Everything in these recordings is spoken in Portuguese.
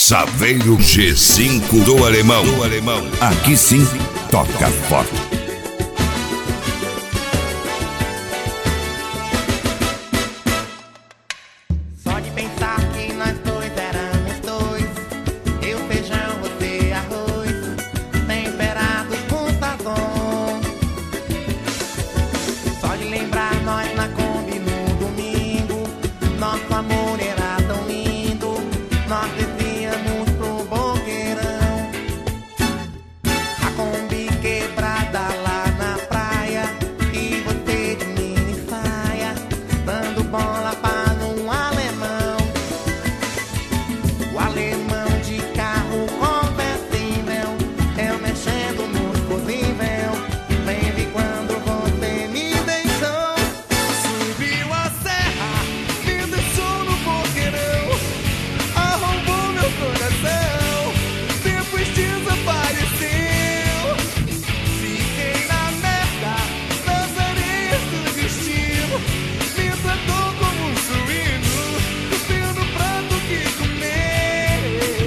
Saveiro G5 do Alemão. Aqui sim, toca forte. Só de pensar que nós dois éramos dois, eu feijão, você arroz, temperados com sazon. Só de lembrar nós na Kombi no domingo, nosso amor era tão lindo, nós desvíamos pro boqueirão. A Kombi quebrada lá na praia, e você de mini saia, dando bola para um alemão. O alemão de carro conversível, eu mexendo no fusível. Lembre quando você me deixou. Subiu a serra, me deixou no boqueirão, arrombou meu coração, depois desapareceu. Fiquei na merda, nas areias do destino, me tratou como um suíno, tendo prato que comer.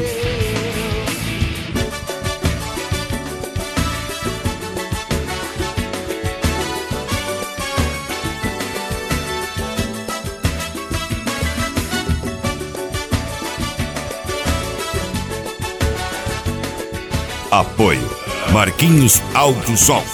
Apoio Marquinhos Alto Som.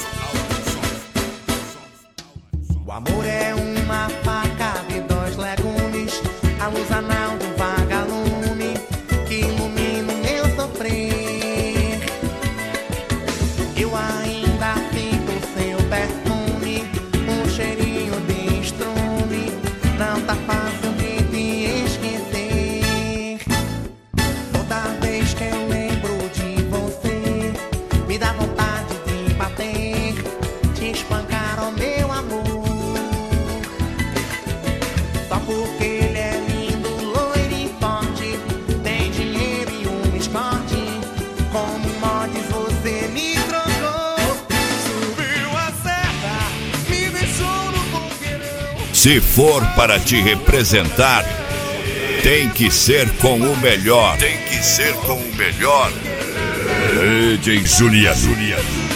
O amor é uma faca de dois legumes, a luz anal do vagalume que ilumina o meu sofrer. Eu ainda sinto seu perfume, um cheirinho de estrume, não tá fácil de te esquecer. Toda vez que eu lembro de você, me dá vontade de bater, te espancar, ó meu amor. Só porque ele é lindo, loiro e forte, tem dinheiro e um escote, como mods você me trocou. Subiu a serra, me deixou no boqueirão. Se for para te representar, tem que ser com o melhor. DJ Juliano.